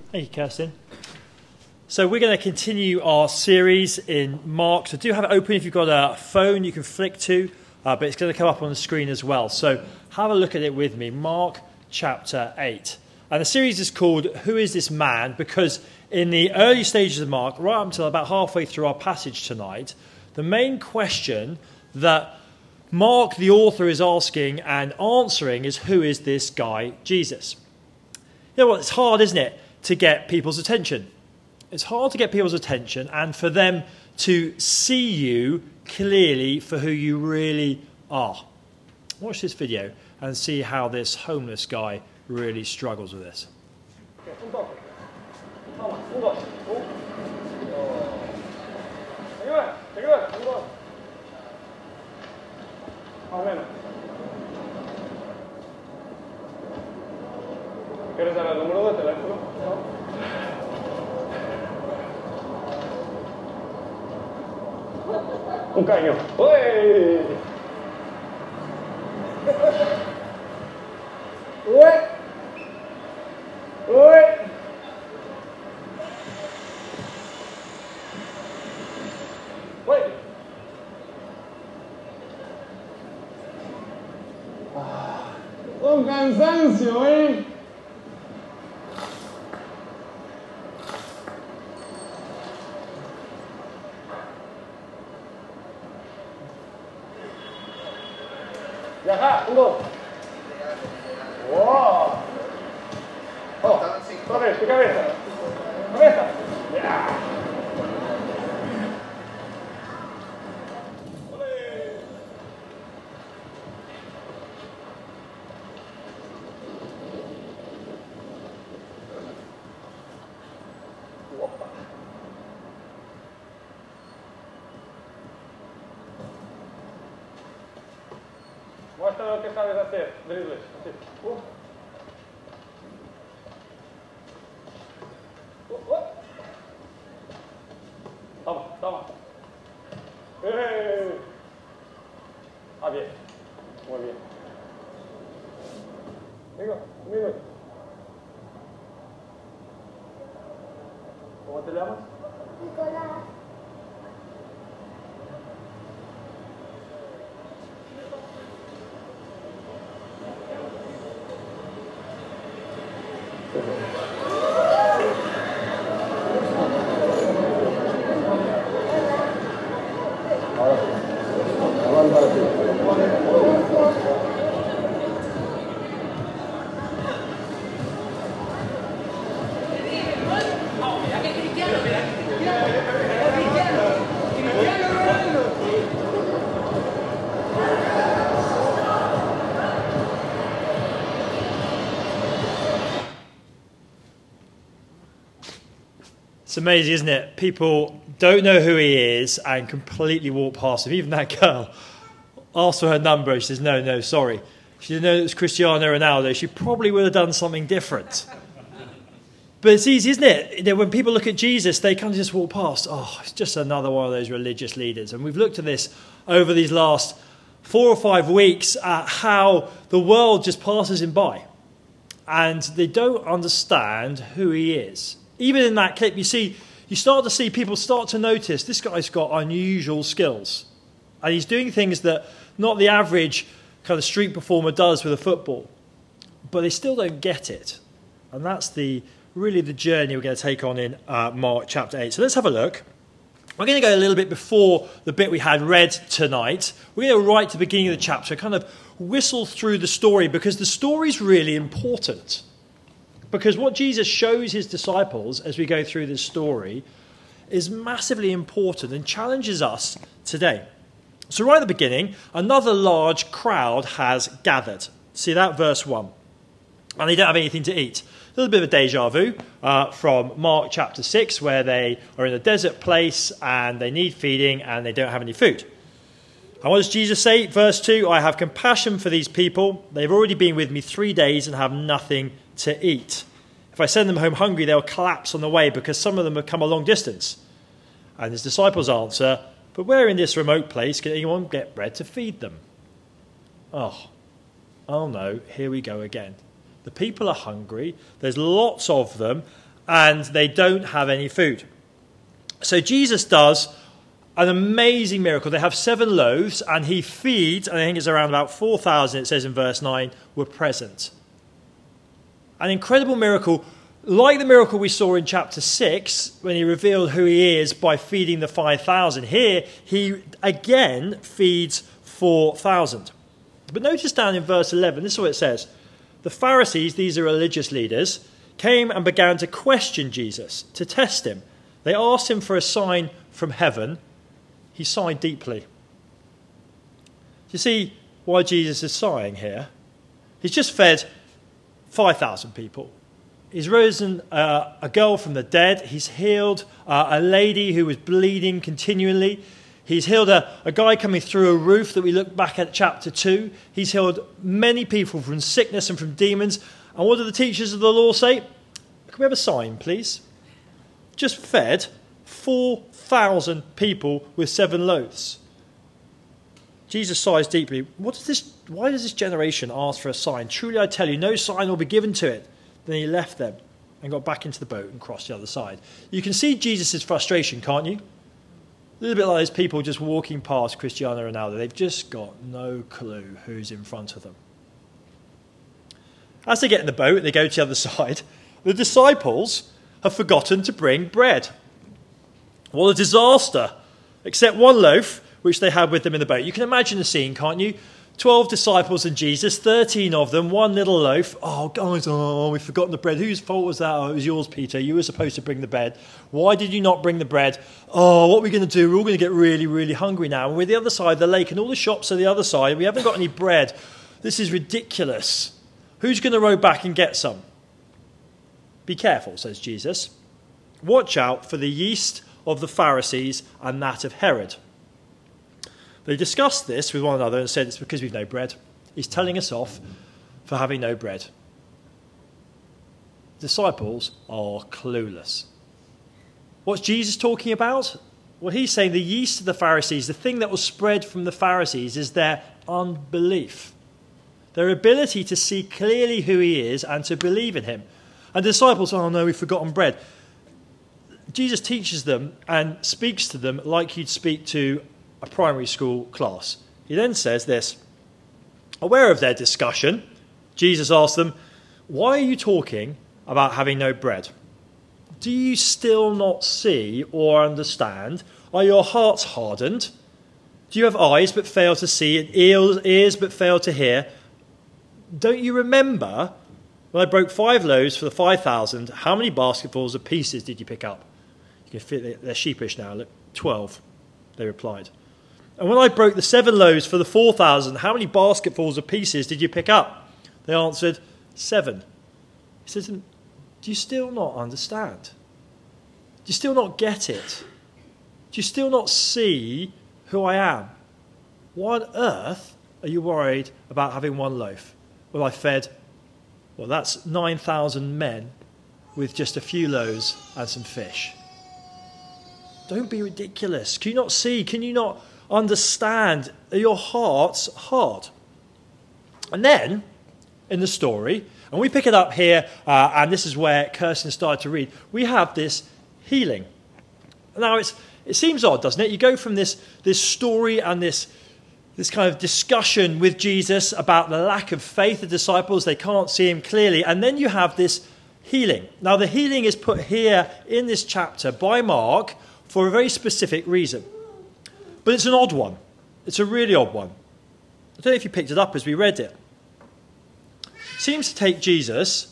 Thank you, Kirsten. So we're going to continue our series in Mark. So do have it open. If you've got a phone, you can flick to, but it's going to come up on the screen as well. So have a look at it with me. Mark chapter 8. And the series is called Who is This Man? Because in the early stages of Mark, right up until about halfway through our passage tonight, the main question that Mark, the author, is asking and answering is, who is this guy, Jesus? You know what, it's hard, isn't it, to get people's attention. It's hard to get people's attention and for them to see you clearly for who you really are. Watch this video and see how this homeless guy really struggles with this. ¿Quieres dar el número de teléfono? Un caño. ¡Uy! ¡Uy! ¡Uy! ¡Uy! ¡Un cansancio, eh! Ajá, uno. Wow. Oh, otra vez, tu cabeza. Cabeza. Yeah. Muestra lo que sabes hacer, dribles, así. Toma, toma. Ah, bien. Muy bien. Venga, un minuto. ¿Cómo te llamas? Nicolás. It's amazing, isn't it? People don't know who he is and completely walk past him. Even that girl asked for her number and she says, no, sorry. She didn't know it was Cristiano Ronaldo. She probably would have done something different. But it's easy, isn't it? You know, when people look at Jesus, they kind of just walk past. Oh, it's just another one of those religious leaders. And we've looked at this over these last 4 or 5 weeks at how the world just passes him by. And they don't understand who he is. Even in that clip, you start to see people start to notice this guy's got unusual skills. And he's doing things that not the average kind of street performer does with a football. But they still don't get it. And that's really the journey we're going to take on in Mark chapter 8. So let's have a look. We're going to go a little bit before the bit we had read tonight. We're going to go right to the beginning of the chapter, kind of whistle through the story, because the story's really important. Because what Jesus shows his disciples as we go through this story is massively important and challenges us today. So right at the beginning, another large crowd has gathered. See that? Verse 1. And they don't have anything to eat. A little bit of a deja vu from Mark chapter 6, where they are in a desert place and they need feeding and they don't have any food. And what does Jesus say? Verse 2, I have compassion for these people. They've already been with me 3 days and have nothing to eat. If I send them home hungry, they'll collapse on the way because some of them have come a long distance. And his disciples answer, but where in this remote place can anyone get bread to feed them? Oh no, here we go again. The people are hungry. There's lots of them. and they don't have any food. So Jesus does an amazing miracle. They have 7 loaves, and he feeds, and I think it's around about 4,000, it says in verse 9, were present. An incredible miracle, like the miracle we saw in chapter 6, when he revealed who he is by feeding the 5,000. Here, he again feeds 4,000. But notice down in verse 11, this is what it says. The Pharisees, these are religious leaders, came and began to question Jesus, to test him. They asked him for a sign from heaven. He sighed deeply. Do you see why Jesus is sighing here? He's just fed 5,000 people. He's risen a girl from the dead. He's healed a lady who was bleeding continually. He's healed a guy coming through a roof that we look back at chapter 2. He's healed many people from sickness and from demons. And what do the teachers of the law say? Can we have a sign, please? Just fed 4,000 people with 7 loaves. Jesus sighs deeply. Why does this generation ask for a sign? Truly I tell you, no sign will be given to it. Then he left them and got back into the boat and crossed the other side. You can see Jesus' frustration, can't you? A little bit like those people just walking past Cristiano Ronaldo. They've just got no clue who's in front of them. As they get in the boat and they go to the other side, the disciples have forgotten to bring bread. What a disaster! Except 1 loaf, which they had with them in the boat. You can imagine the scene, can't you? 12 disciples and Jesus, 13 of them, 1 little loaf. Oh, guys, we've forgotten the bread. Whose fault was that? Oh, it was yours, Peter. You were supposed to bring the bread. Why did you not bring the bread? Oh, what are we going to do? We're all going to get really, really hungry now. And we're the other side of the lake, and all the shops are the other side. We haven't got any bread. This is ridiculous. Who's going to row back and get some? Be careful, says Jesus. Watch out for the yeast of the Pharisees and that of Herod. They discussed this with one another and said, it's because we've no bread. He's telling us off for having no bread. Disciples are clueless. What's Jesus talking about? Well, he's saying the yeast of the Pharisees, the thing that will spread from the Pharisees, is their unbelief. Their ability to see clearly who he is and to believe in him. And disciples, oh no, we've forgotten bread. Jesus teaches them and speaks to them like you'd speak to a primary school class. He then says this. Aware of their discussion, Jesus asks them, why are you talking about having no bread? Do you still not see or understand? Are your hearts hardened? Do you have eyes but fail to see and ears but fail to hear? Don't you remember when I broke 5 loaves for the 5,000, how many basketfuls of pieces did you pick up? You can feel they're sheepish now. Look, 12, they replied. And when I broke the 7 loaves for the 4,000, how many basketfuls of pieces did you pick up? They answered, 7. He says, do you still not understand? Do you still not get it? Do you still not see who I am? Why on earth are you worried about having 1 loaf? Well, I fed, that's 9,000 men with just a few loaves and some fish. Don't be ridiculous. Can you not see? Can you not understand? Are your hearts hard? And then, in the story, and we pick it up here, and this is where Kirsten started to read, we have this healing. Now, it seems odd, doesn't it? You go from this story and this kind of discussion with Jesus about the lack of faith of disciples, they can't see him clearly, and then you have this healing. Now, the healing is put here in this chapter by Mark for a very specific reason. But it's an odd one. It's a really odd one. I don't know if you picked it up as we read it. It seems to take Jesus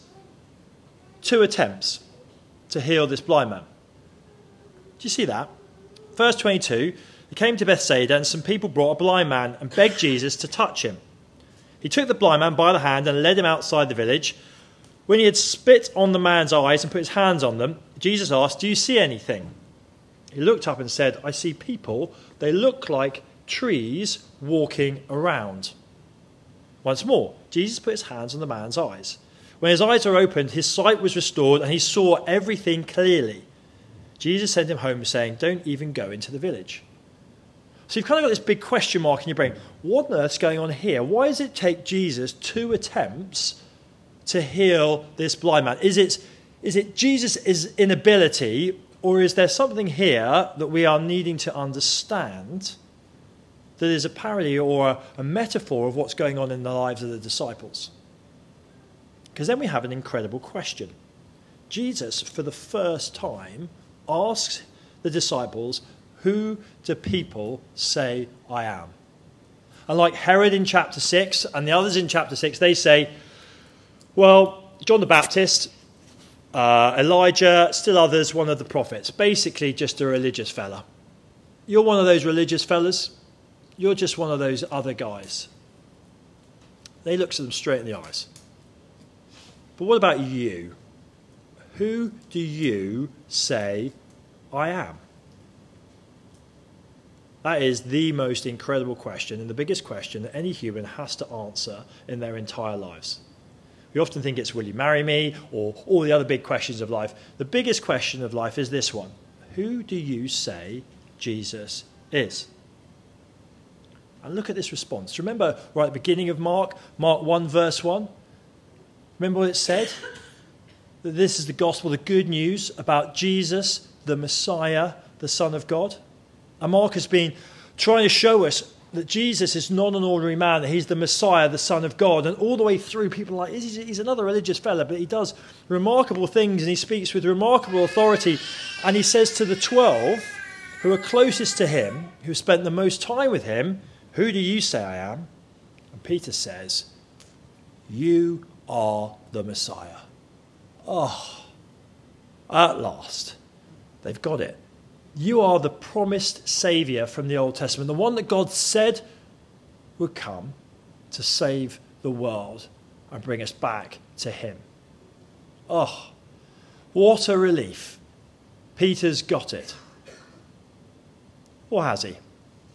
2 attempts to heal this blind man. Do you see that? Verse 22, he came to Bethsaida and some people brought a blind man and begged Jesus to touch him. He took the blind man by the hand and led him outside the village. When he had spit on the man's eyes and put his hands on them, Jesus asked, do you see anything? He looked up and said, I see people. They look like trees walking around. Once more, Jesus put his hands on the man's eyes. When his eyes were opened, his sight was restored and he saw everything clearly. Jesus sent him home saying, don't even go into the village. So you've kind of got this big question mark in your brain. What on earth's going on here? Why does it take Jesus 2 attempts to heal this blind man? Is Is it Jesus' inability, or is there something here that we are needing to understand that is a parody or a metaphor of what's going on in the lives of the disciples? Because then we have an incredible question. Jesus, for the first time, asks the disciples, who do people say I am? And like Herod in chapter 6 and the others in chapter 6, they say, well, John the Baptist, Elijah, still others, one of the prophets. Basically just a religious fella. You're one of those religious fellas. You're just one of those other guys. They look at them straight in the eyes. But what about you? Who do you say I am? That is the most incredible question and the biggest question that any human has to answer in their entire lives. We often think it's, will you marry me? Or all the other big questions of life. The biggest question of life is this one. Who do you say Jesus is? And look at this response. Remember right at the beginning of Mark 1 verse 1? Remember what it said? That this is the gospel, the good news about Jesus, the Messiah, the Son of God. And Mark has been trying to show us that Jesus is not an ordinary man, that he's the Messiah, the Son of God. And all the way through, people are like, he's another religious fella, but he does remarkable things and he speaks with remarkable authority. And he says to the 12 who are closest to him, who spent the most time with him, who do you say I am? And Peter says, you are the Messiah. Oh, at last, they've got it. You are the promised Saviour from the Old Testament, the one that God said would come to save the world and bring us back to him. Oh, what a relief. Peter's got it. Or has he?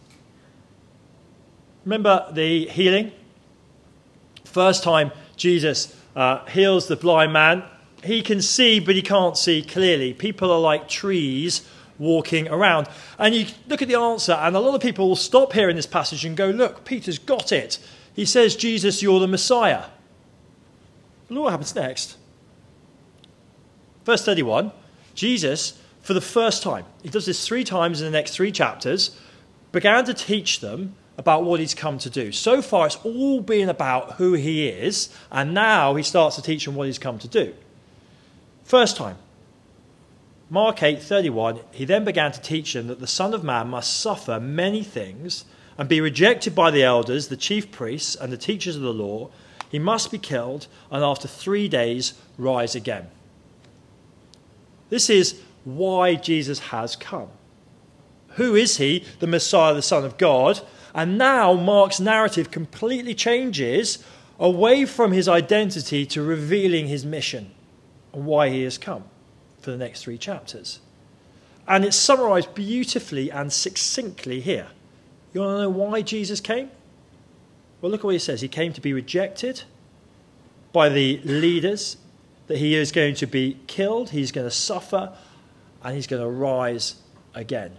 Remember the healing? First time Jesus heals the blind man. He can see, but he can't see clearly. People are like trees walking around. And you look at the answer, and a lot of people will stop here in this passage and go, look, Peter's got it. He says, Jesus, you're the Messiah. But look what happens next. Verse 31, Jesus, for the first time, he does this 3 times in the next 3 chapters, began to teach them about what he's come to do. So far, it's all been about who he is, and now he starts to teach them what he's come to do. First time, Mark 8:31, he then began to teach them that the Son of Man must suffer many things and be rejected by the elders, the chief priests, and the teachers of the law. He must be killed, and after 3 days rise again. This is why Jesus has come. Who is he? The Messiah, the Son of God. And now Mark's narrative completely changes away from his identity to revealing his mission and why he has come for the next 3 chapters. And it's summarized beautifully and succinctly here. You want to know why Jesus came? Well, look at what he says. He came to be rejected by the leaders, that he is going to be killed, he's going to suffer, and he's going to rise again.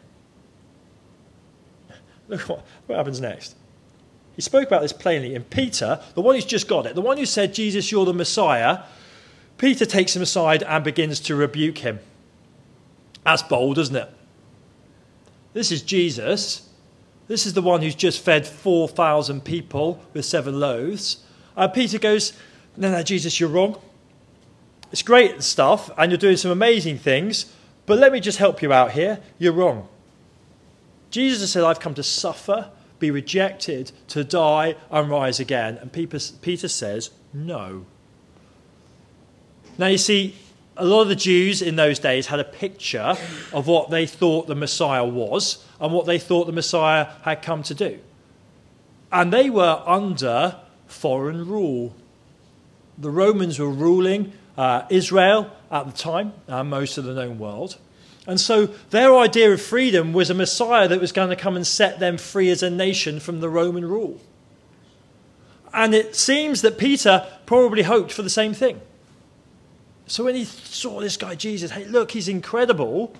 Look what happens next. He spoke about this plainly. And Peter, the one who's just got it, the one who said, Jesus, you're the Messiah, Peter takes him aside and begins to rebuke him. That's bold, isn't it? This is Jesus. This is the one who's just fed 4,000 people with 7 loaves. Peter goes, no, Jesus, you're wrong. It's great stuff, and you're doing some amazing things, but let me just help you out here. You're wrong. Jesus said, I've come to suffer, be rejected, to die, and rise again. And Peter says, no. Now, you see, a lot of the Jews in those days had a picture of what they thought the Messiah was and what they thought the Messiah had come to do. And they were under foreign rule. The Romans were ruling Israel at the time, most of the known world. And so their idea of freedom was a Messiah that was going to come and set them free as a nation from the Roman rule. And it seems that Peter probably hoped for the same thing. So when he saw this guy, Jesus, hey, look, he's incredible.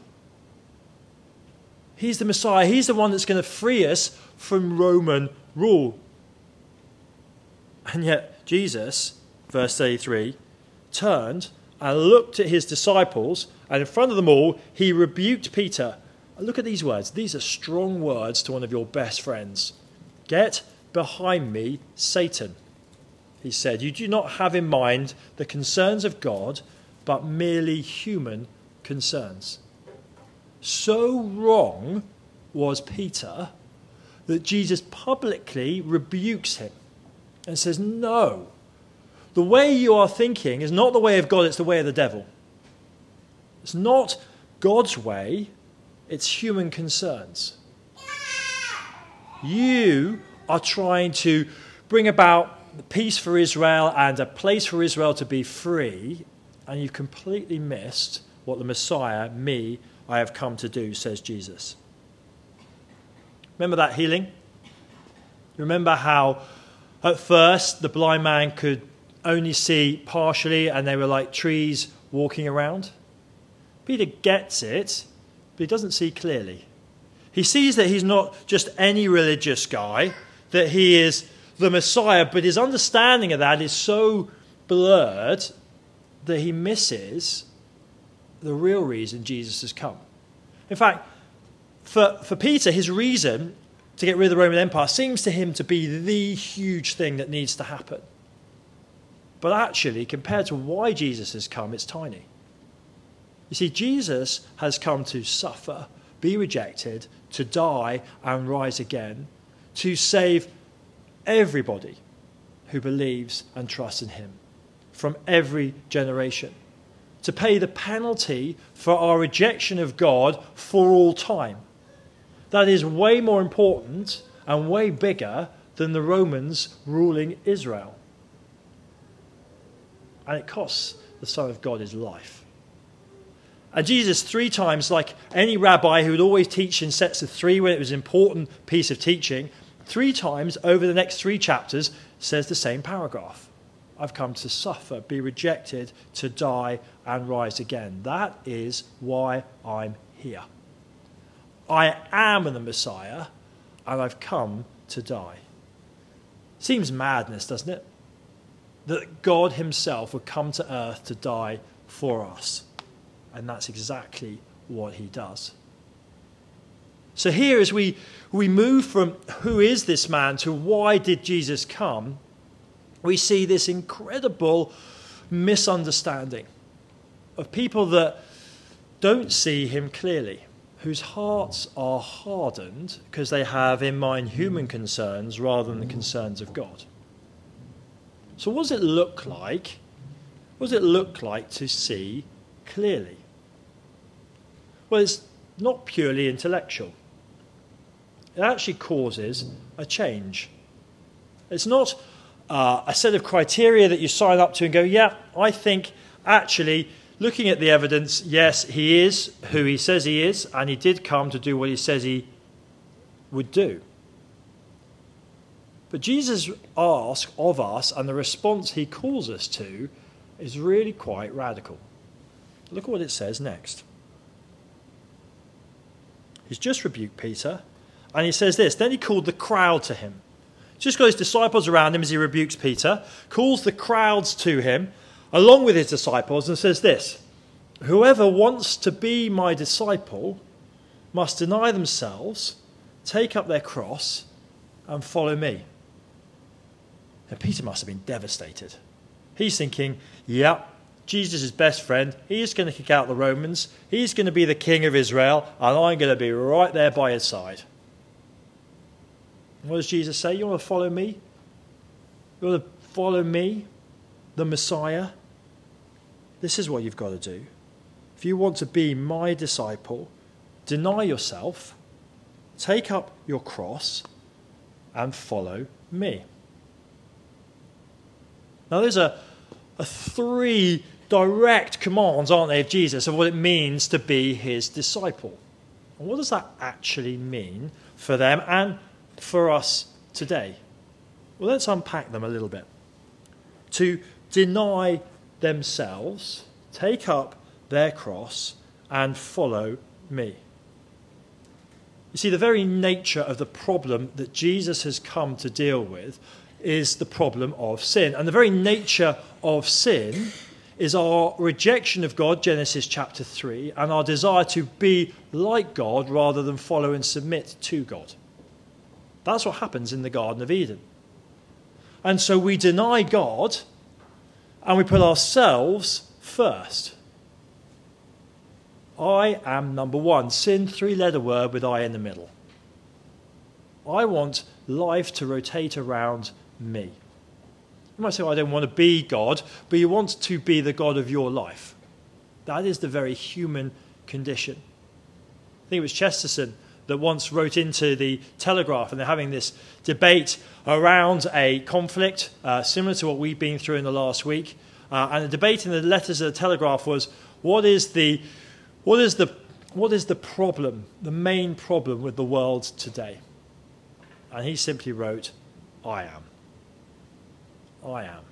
He's the Messiah. He's the one that's going to free us from Roman rule. And yet Jesus, verse 33, turned and looked at his disciples, and in front of them all, he rebuked Peter. And look at these words. These are strong words to one of your best friends. Get behind me, Satan, he said. You do not have in mind the concerns of God, but merely human concerns. So wrong was Peter that Jesus publicly rebukes him and says, no, the way you are thinking is not the way of God, it's the way of the devil. It's not God's way, it's human concerns. You are trying to bring about peace for Israel and a place for Israel to be free, and you've completely missed what the Messiah, me, I have come to do, says Jesus. Remember that healing? Remember how at first the blind man could only see partially and they were like trees walking around? Peter gets it, but he doesn't see clearly. He sees that he's not just any religious guy, that he is the Messiah, but his understanding of that is so blurred that he misses the real reason Jesus has come. In fact, for Peter, his reason to get rid of the Roman Empire seems to him to be the huge thing that needs to happen. But actually, compared to why Jesus has come, it's tiny. You see, Jesus has come to suffer, be rejected, to die and rise again, to save everybody who believes and trusts in him from every generation, to pay the penalty for our rejection of God for all time. That is way more important and way bigger than the Romans ruling Israel. And it costs the Son of God his life. And Jesus 3 times, like any rabbi who would always teach in sets of 3 when it was an important piece of teaching, 3 times over the next 3 chapters says the same paragraph. I've come to suffer, be rejected, to die and rise again. That is why I'm here. I am the Messiah and I've come to die. Seems madness, doesn't it? That God himself would come to earth to die for us. And that's exactly what he does. So here, as we move from who is this man to why did Jesus come, we see this incredible misunderstanding of people that don't see him clearly, whose hearts are hardened because they have in mind human concerns rather than the concerns of God. So what does it look like? What does it look like to see clearly? Well, it's not purely intellectual. It actually causes a change. It's not a set of criteria that you sign up to and go, yeah, I think actually looking at the evidence, yes, he is who he says he is, and he did come to do what he says he would do. But Jesus asks of us, and the response he calls us to is really quite radical. Look at what it says next. He's just rebuked Peter, and he says this. Then he called the crowd to him. Just got his disciples around him as he rebukes Peter, calls the crowds to him, along with his disciples, and says this: whoever wants to be my disciple must deny themselves, take up their cross, and follow me. Now, Peter must have been devastated. He's thinking, yeah, Jesus' best friend, he's going to kick out the Romans, he's going to be the king of Israel, and I'm going to be right there by his side. What does Jesus say? You want to follow me? You want to follow me, the Messiah? This is what you've got to do. If you want to be my disciple, deny yourself, take up your cross, and follow me. Now, those are 3 direct commands, aren't they, of Jesus, of what it means to be his disciple. And what does that actually mean for them and for us today? Well, let's unpack them a little bit. To deny themselves, take up their cross, and follow me. You see, the very nature of the problem that Jesus has come to deal with is the problem of sin. And the very nature of sin is our rejection of God, Genesis chapter 3, and our desire to be like God rather than follow and submit to God. That's what happens in the Garden of Eden. And so we deny God and we put ourselves first. I am number one. Sin, three-letter word with I in the middle. I want life to rotate around me. You might say, well, I don't want to be God, but you want to be the God of your life. That is the very human condition. I think it was Chesterton that once wrote into the Telegraph, and they're having this debate around a conflict similar to what we've been through in the last week. And the debate in the letters of the Telegraph was, what is the problem, the main problem with the world today? And he simply wrote, I am. I am.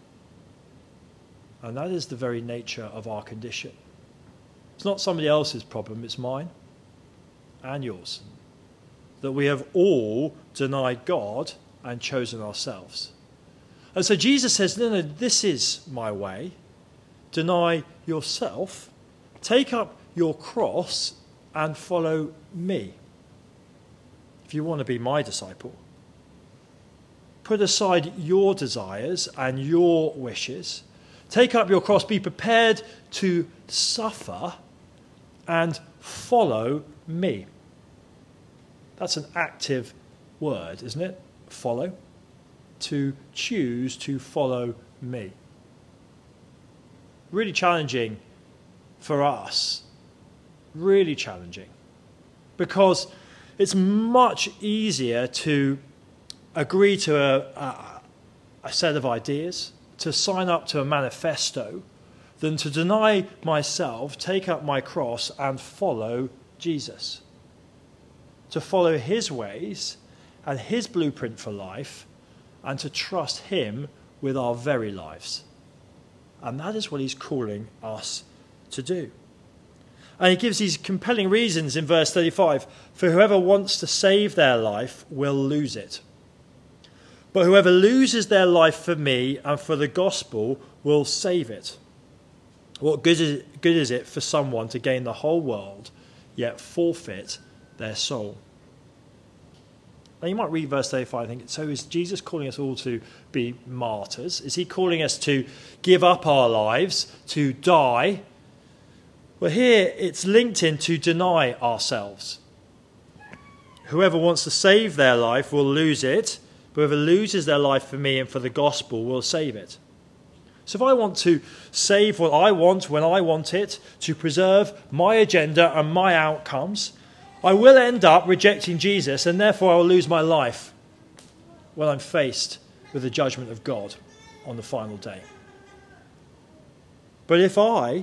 And that is the very nature of our condition. It's not somebody else's problem, it's mine and yours. That we have all denied God and chosen ourselves. And so Jesus says, no, this is my way. Deny yourself, take up your cross and follow me. If you want to be my disciple, put aside your desires and your wishes. Take up your cross. Be prepared to suffer and follow me. That's an active word, isn't it? Follow. To choose to follow me. Really challenging for us. Really challenging. Because it's much easier to agree to a set of ideas, to sign up to a manifesto, than to deny myself, take up my cross and follow Jesus. To follow his ways and his blueprint for life and to trust him with our very lives. And that is what he's calling us to do. And he gives these compelling reasons in verse 35. For whoever wants to save their life will lose it. But whoever loses their life for me and for the gospel will save it. What good is it for someone to gain the whole world, yet forfeit their soul? Now you might read verse 35 and think, so is Jesus calling us all to be martyrs? Is he calling us to give up our lives, to die? Well, here it's linked in to deny ourselves. Whoever wants to save their life will lose it. But whoever loses their life for me and for the gospel will save it. So if I want to save what I want when I want it, to preserve my agenda and my outcomes, I will end up rejecting Jesus, and therefore I will lose my life when I'm faced with the judgment of God on the final day. But if I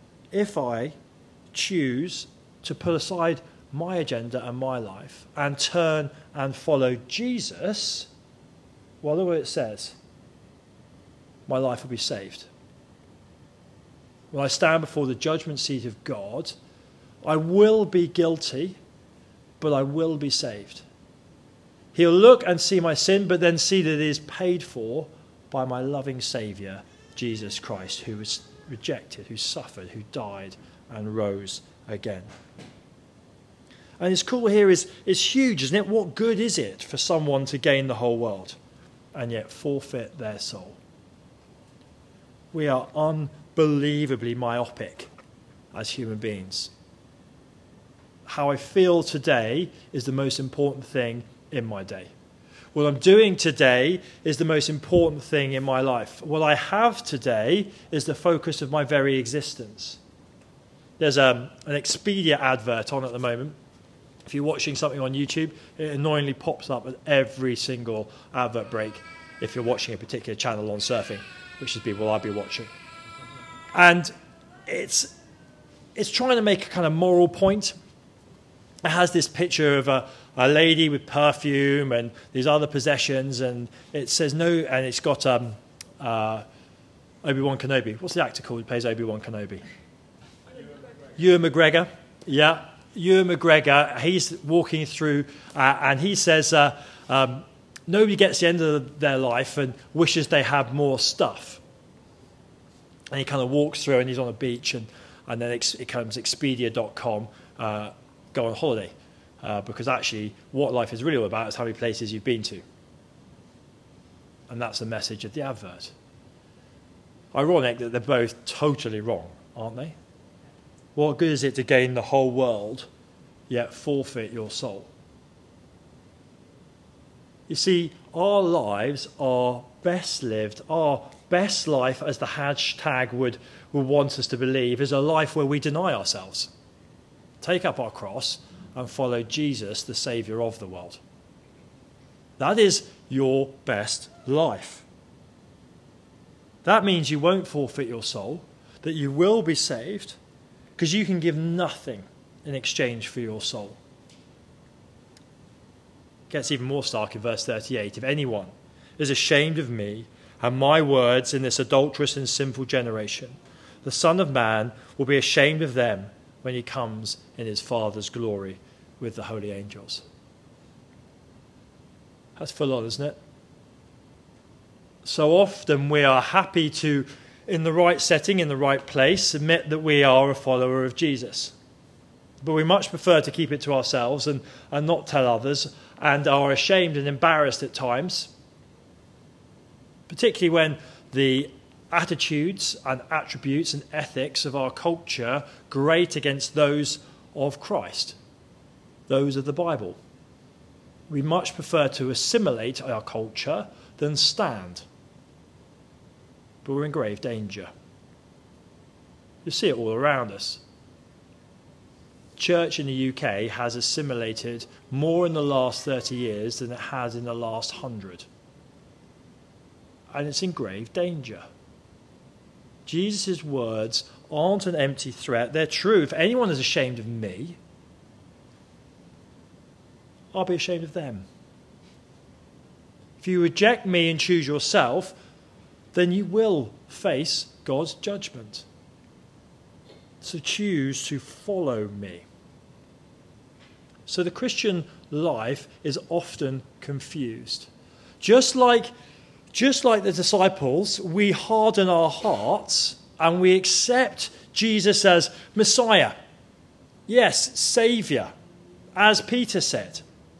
choose to put aside my agenda and my life and turn and follow Jesus, well, look what it says. My life will be saved. When I stand before the judgment seat of God, I will be guilty, but I will be saved. He'll look and see my sin, but then see that it is paid for by my loving Saviour, Jesus Christ, who was rejected, who suffered, who died and rose again. And his call here is huge, isn't it? What good is it for someone to gain the whole world and yet forfeit their soul? We are unbelievably myopic as human beings. How I feel today is the most important thing in my day. What I'm doing today is the most important thing in my life. What I have today is the focus of my very existence. There's an Expedia advert on at the moment. If you're watching something on YouTube, it annoyingly pops up at every single advert break if you're watching a particular channel on surfing, which is people I'll be watching. And it's trying to make a kind of moral point. It has this picture of a lady with perfume and these other possessions, and it says no, and it's got Obi-Wan Kenobi. What's the actor called who plays Obi-Wan Kenobi? Ewan McGregor. Yeah. Ewan McGregor, he's walking through and he says nobody gets to the end of their life and wishes they had more stuff. And he kind of walks through and he's on a beach, and then it comes Expedia.com, go on holiday. Because actually what life is really all about is how many places you've been to. And that's the message of the advert. Ironic that they're both totally wrong, aren't they? What good is it to gain the whole world, yet forfeit your soul? You see, our lives are best lived, our best life, as the hashtag would want us to believe, is a life where we deny ourselves, take up our cross, and follow Jesus, the Saviour of the world. That is your best life. That means you won't forfeit your soul, that you will be saved, because you can give nothing in exchange for your soul. It gets even more stark in verse 38. If anyone is ashamed of me and my words in this adulterous and sinful generation, the Son of Man will be ashamed of them when he comes in his Father's glory with the holy angels. That's full on, isn't it? So often we are happy to, in the right setting, in the right place, admit that we are a follower of Jesus. But we much prefer to keep it to ourselves and not tell others, and are ashamed and embarrassed at times, particularly when the attitudes and attributes and ethics of our culture grate against those of Christ, those of the Bible. We much prefer to assimilate our culture than stand. But we're in grave danger. You see it all around us. Church in the UK has assimilated more in the last 30 years than it has in the last 100. And it's in grave danger. Jesus' words aren't an empty threat. They're true. If anyone is ashamed of me, I'll be ashamed of them. If you reject me and choose yourself, then you will face God's judgment. So choose to follow me. So the Christian life is often confused. Just like the disciples, we harden our hearts and we accept Jesus as Messiah. Yes, Saviour, as Peter said.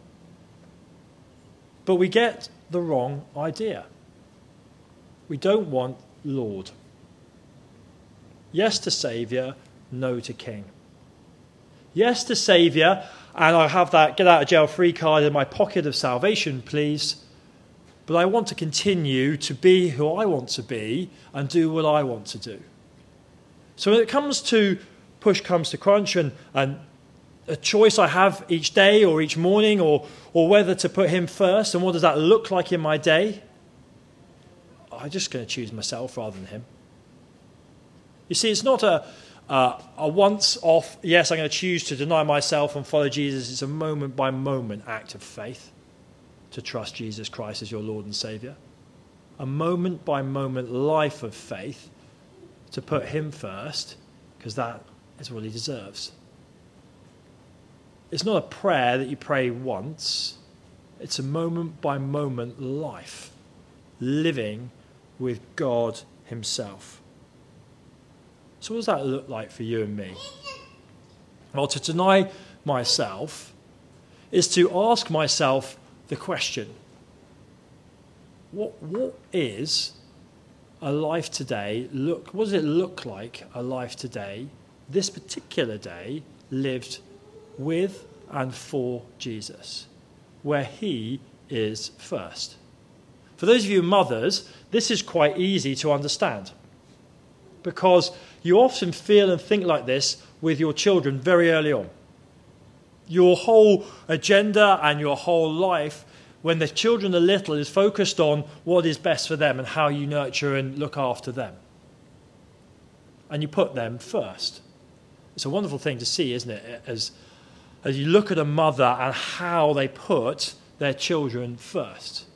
But we get the wrong idea. We don't want Lord. Yes to Saviour, no to King. Yes to Saviour, and I have that get out of jail free card in my pocket of salvation, please. But I want to continue to be who I want to be and do what I want to do. So when it comes to push comes to crunch and a choice I have each day or each morning or whether to put him first and what does that look like in my day, I'm just going to choose myself rather than him. You see, it's not a once-off, yes, I'm going to choose to deny myself and follow Jesus. It's a moment-by-moment act of faith to trust Jesus Christ as your Lord and Saviour. A moment-by-moment life of faith to put him first, because that is what he deserves. It's not a prayer that you pray once. It's a moment-by-moment life, living with God himself. So what does that look like for you and me? Well, to deny myself is to ask myself the question, what is a life today, what does it look like, a life today, this particular day, lived with and for Jesus, where he is first? For those of you mothers, this is quite easy to understand, because you often feel and think like this with your children very early on. Your whole agenda and your whole life, when the children are little, is focused on what is best for them and how you nurture and look after them. And you put them first. It's a wonderful thing to see, isn't it? As you look at a mother and how they put their children first.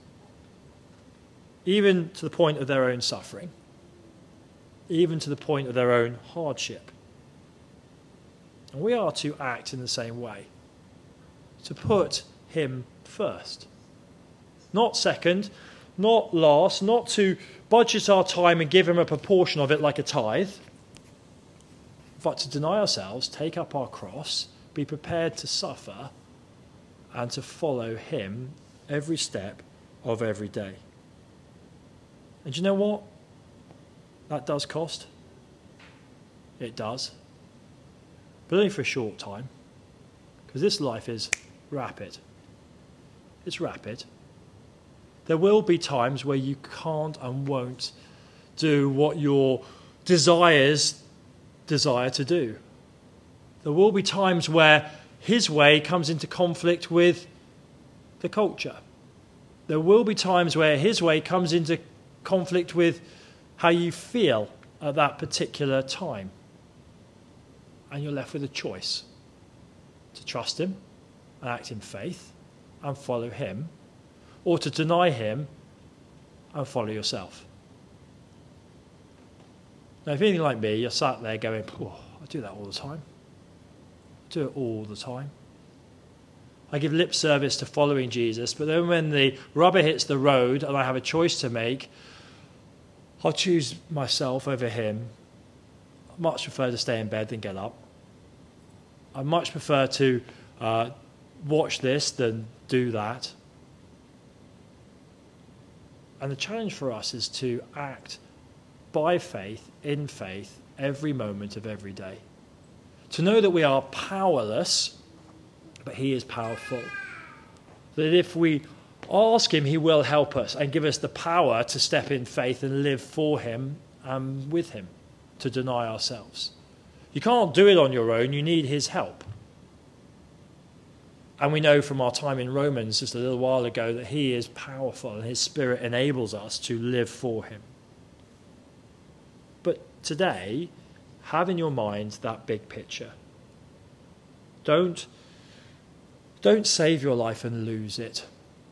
Even to the point of their own suffering. Even to the point of their own hardship. And we are to act in the same way. To put him first. Not second, not last, not to budget our time and give him a proportion of it like a tithe, but to deny ourselves, take up our cross, be prepared to suffer, and to follow him every step of every day. And you know what? That does cost. It does. But only for a short time. Because this life is rapid. It's rapid. There will be times where you can't and won't do what your desires desire to do. There will be times where his way comes into conflict with the culture. There will be times where his way comes into conflict with how you feel at that particular time. And you're left with a choice to trust him and act in faith and follow him, or to deny him and follow yourself. Now, if you're anything like me, you're sat there going, I do that all the time. I do it all the time. I give lip service to following Jesus, but then when the rubber hits the road and I have a choice to make, I'll choose myself over him. I much prefer to stay in bed than get up. I much prefer to watch this than do that. And the challenge for us is to act by faith, in faith, every moment of every day. To know that we are powerless, but he is powerful. That if we ask him, he will help us and give us the power to step in faith and live for him and with him, to deny ourselves. You can't do it on your own. You need his help. And we know from our time in Romans just a little while ago that he is powerful and his Spirit enables us to live for him. But today, have in your mind that big picture. Don't save your life and lose it.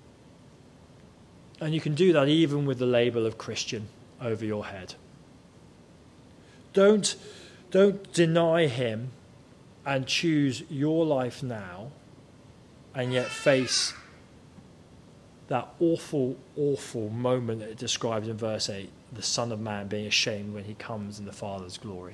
And you can do that even with the label of Christian over your head. Don't deny him and choose your life now and yet face that awful, awful moment that it describes in verse 8, the Son of Man being ashamed when he comes in the Father's glory.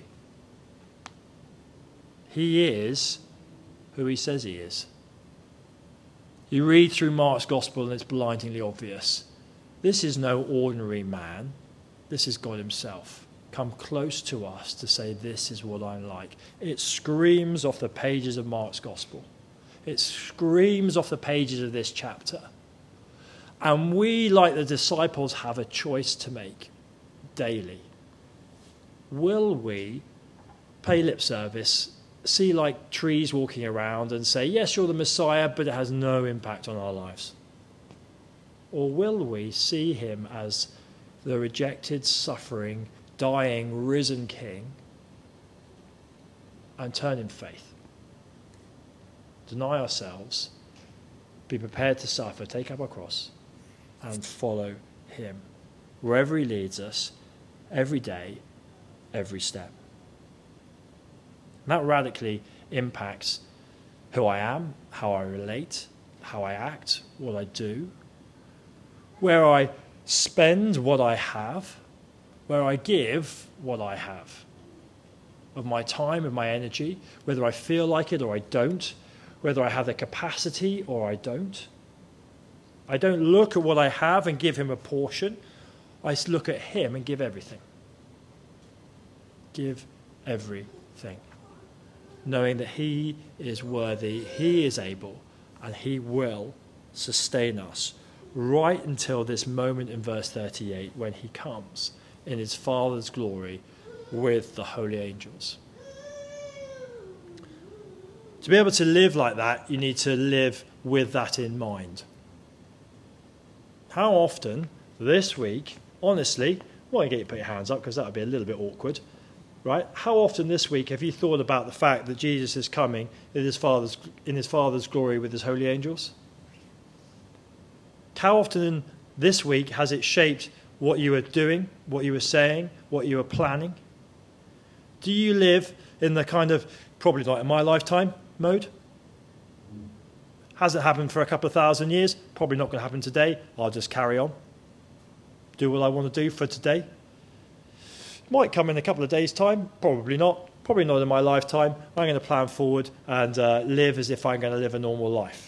He is who he says he is. You read through Mark's Gospel and it's blindingly obvious. This is no ordinary man. This is God himself. Come close to us to say, this is what I'm like. It screams off the pages of Mark's Gospel. It screams off the pages of this chapter. And we, like the disciples, have a choice to make daily. Will we pay lip service, see like trees walking around and say, yes, you're the Messiah, but it has no impact on our lives? Or will we see him as the rejected, suffering, dying, risen King and turn in faith? Deny ourselves, be prepared to suffer, take up our cross, and follow him wherever he leads us, every day, every step. And that radically impacts who I am, how I relate, how I act, what I do, where I spend what I have, where I give what I have, of my time and my energy, whether I feel like it or I don't, whether I have the capacity or I don't. I don't look at what I have and give him a portion. I look at him and give everything. Give everything. Knowing that he is worthy, he is able, and he will sustain us right until this moment in verse 38 when he comes in his Father's glory with the holy angels. To be able to live like that, you need to live with that in mind. How often this week, honestly, I want to get you to put your hands up because that would be a little bit awkward, right? How often this week have you thought about the fact that Jesus is coming in his Father's glory with his holy angels? How often this week has it shaped what you were doing, what you were saying, what you were planning? Do you live in the kind of, probably not in my lifetime, mode? Has it happened for a couple of thousand years? Probably not going to happen today. I'll just carry on. do what I want to do for today. Might come in a couple of days' time, probably not. Probably not in my lifetime. I'm going to plan forward and live as if I'm going to live a normal life.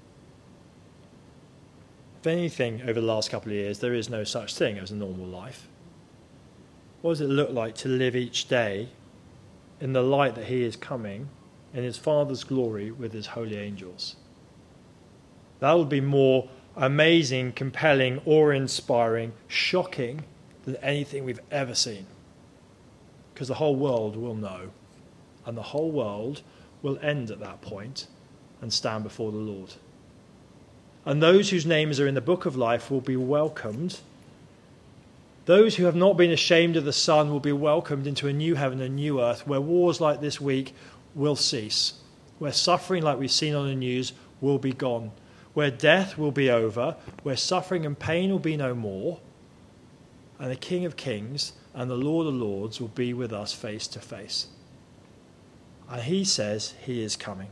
If anything, over the last couple of years, there is no such thing as a normal life. What does it look like to live each day in the light that he is coming in his Father's glory with his holy angels? That will be more amazing, compelling, awe-inspiring, shocking than anything we've ever seen. Because the whole world will know, and the whole world will end at that point and stand before the Lord. And those whose names are in the book of life will be welcomed. Those who have not been ashamed of the Son will be welcomed into a new heaven and new earth, where wars like this week will cease, where suffering like we've seen on the news will be gone, where death will be over, where suffering and pain will be no more, and the King of Kings and the Lord of Lords will be with us face to face. And he says he is coming.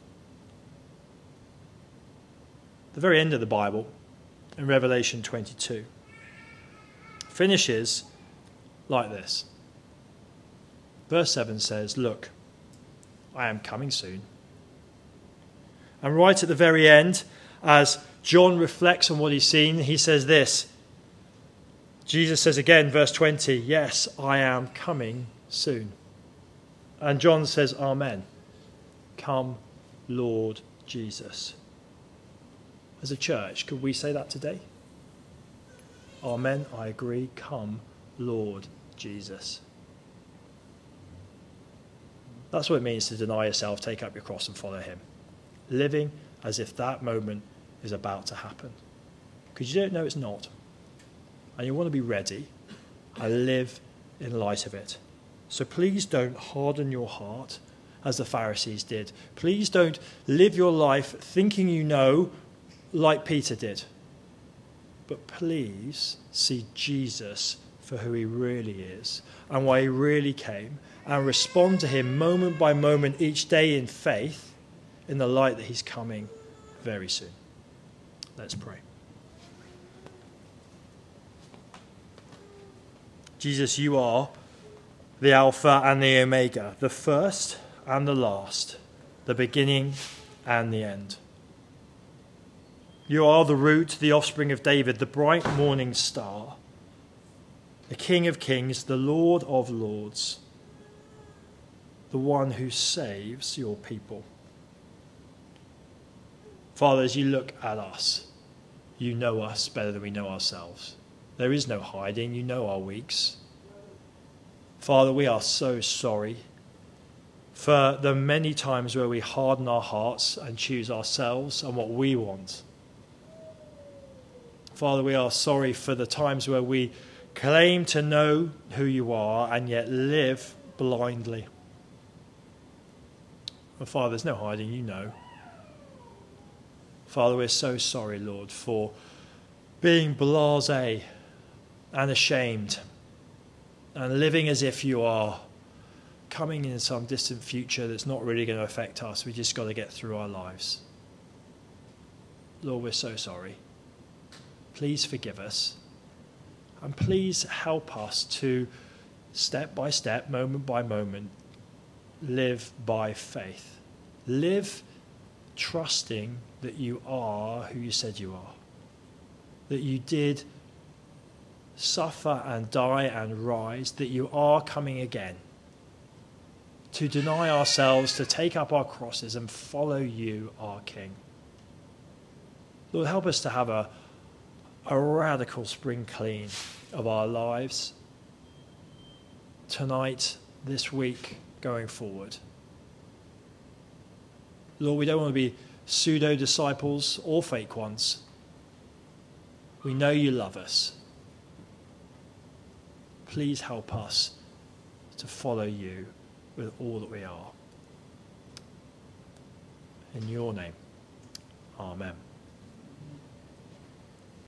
The very end of the Bible, in Revelation 22, finishes like this. Verse 7 says, "Look, I am coming soon." And right at the very end, as John reflects on what he's seen, he says this. Jesus says again, verse 20, "Yes, I am coming soon." And John says, "Amen. Come, Lord Jesus." As a church, could we say that today? Amen, I agree. Come, Lord Jesus. That's what it means to deny yourself, take up your cross and follow him. Living as if that moment is about to happen. Because you don't know it's not. And you want to be ready and live in light of it. So please don't harden your heart as the Pharisees did. Please don't live your life thinking you know like Peter did. But please see Jesus for who he really is and why he really came, and respond to him moment by moment each day in faith in the light that he's coming very soon. Let's pray. Jesus, you are the Alpha and the Omega, the first and the last, the beginning and the end. You are the root, the offspring of David, the bright morning star, the King of Kings, the Lord of Lords, the one who saves your people. Father, as you look at us, you know us better than we know ourselves. There is no hiding. You know our weeks. Father, we are so sorry for the many times where we harden our hearts and choose ourselves and what we want. Father, we are sorry for the times where we claim to know who you are and yet live blindly. But Father, there's no hiding, you know. Father, we're so sorry, Lord, for being blasé and ashamed and living as if you are coming in some distant future that's not really going to affect us. We just got to get through our lives. Lord, we're so sorry. Please forgive us. And please help us to, step by step, moment by moment, live by faith. Live trusting that you are who you said you are. That you did suffer and die and rise, that you are coming again. To deny ourselves, to take up our crosses and follow you, our King. Lord, help us to have a radical spring clean of our lives tonight, this week, going forward. Lord, we don't want to be pseudo-disciples or fake ones. We know you love us. Please help us to follow you with all that we are. In your name, amen.